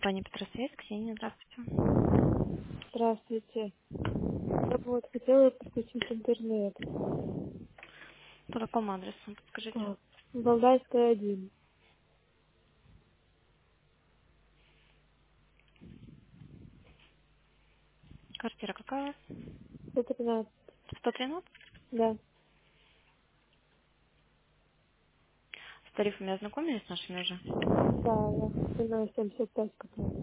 Компания Петросвет, Ксения, здравствуйте. Здравствуйте. Я бы вот хотела подключить интернет. По какому адресу, подскажите? А, Валдайская, 1. Квартира какая у вас? 113. 113? Да. С тарифами ознакомились с нашими уже? Да, я хотела 75 купить.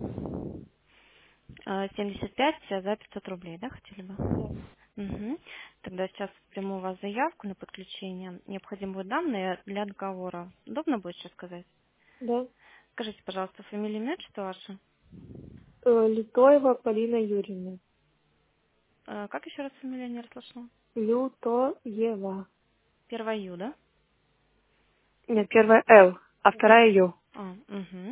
75 за 500 рублей, да, хотели бы? Да. Угу. Тогда сейчас приму у вас заявку на подключение. Необходимы будут данные для договора. Удобно будет сейчас сказать? Да. Скажите, пожалуйста, фамилия, имя, что ваше? Лютоева Полина Юрьевна. Как еще раз фамилия не расслышала? Лютоева. Первая Ю, да? Нет, первая Л, а вторая Ю. Угу.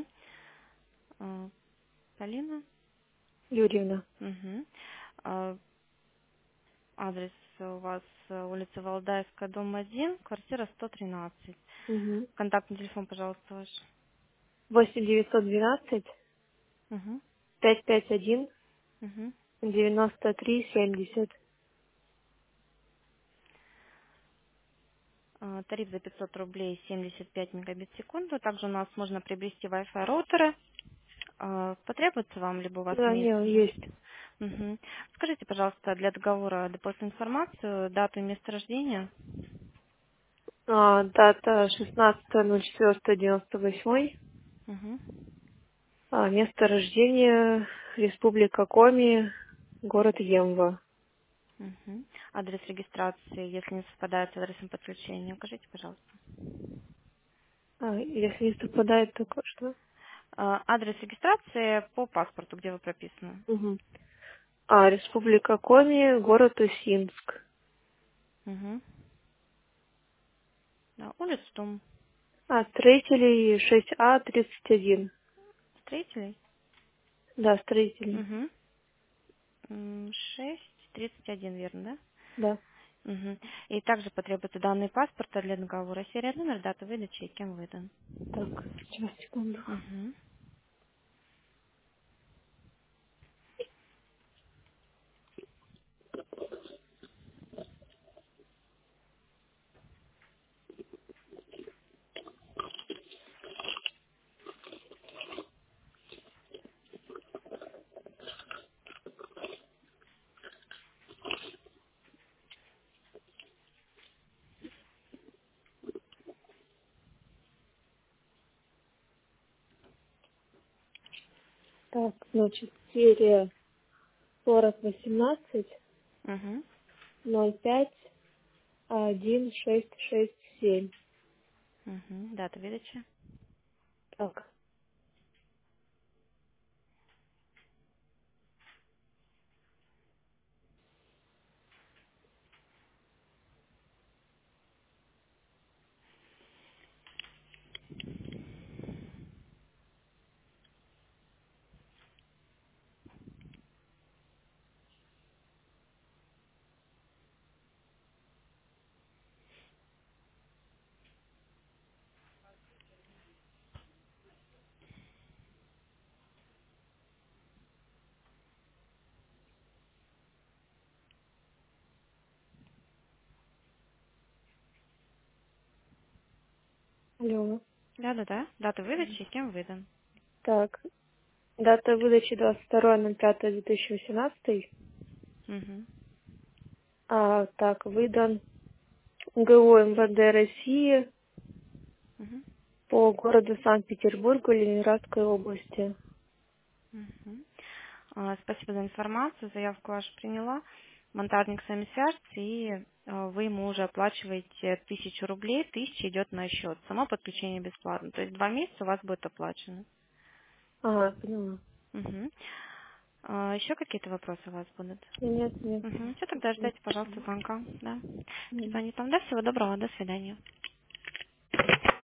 Полина? Юрьевна. Угу. Адрес у вас улица Валдайская, дом 1, квартира 113. Угу. Контактный телефон, пожалуйста, ваш. 8912 Угу. 551 Угу. 9370. Тариф за 500 рублей 75 мегабит в секунду. Также у нас можно приобрести Wi-Fi роутеры. Потребуется вам, либо у вас Да, имеется не, уже? есть. Угу. Скажите, пожалуйста, для договора дополнительную информацию, дату и место рождения. Дата 16.04.98. Угу. Место рождения Республика Коми, город Емва. Угу. Адрес регистрации, если не совпадает с адресом подключения, укажите, пожалуйста. Если не совпадает, то что? Адрес регистрации по паспорту, где вы прописаны. Угу. Республика Коми, город Усинск. Угу. Да, улица, дом Строителей 6А 31. строителей. Да, строителей. Угу. 631, верно, Да. да? Угу. И также потребуются данные паспорта для договора. Серия номер, дата выдачи и кем выдан. Так, сейчас, секунду. Угу. Так, значит, серия 4018 Угу. 05 1667. Угу. Дата выдачи. Так, алло. Да. Дата выдачи и кем выдан. Так, дата выдачи 22.05.2018. Угу. Так, выдан ГУ МВД России Угу. по городу Санкт-Петербургу Ленинградской области. Угу. Спасибо за информацию. Заявку вашу приняла. Монтажник с вами свяжется, и вы ему уже оплачиваете 1000 рублей. 1000 идет на счет. Само подключение бесплатно. То есть 2 месяца у вас будет оплачено. Поняла. Угу. Еще какие-то вопросы у вас будут? Нет, нет. Угу. Все, тогда Нет. ждайте, пожалуйста, звонка. Да. Нет. Перезвонит вам. Да, всего доброго. До свидания.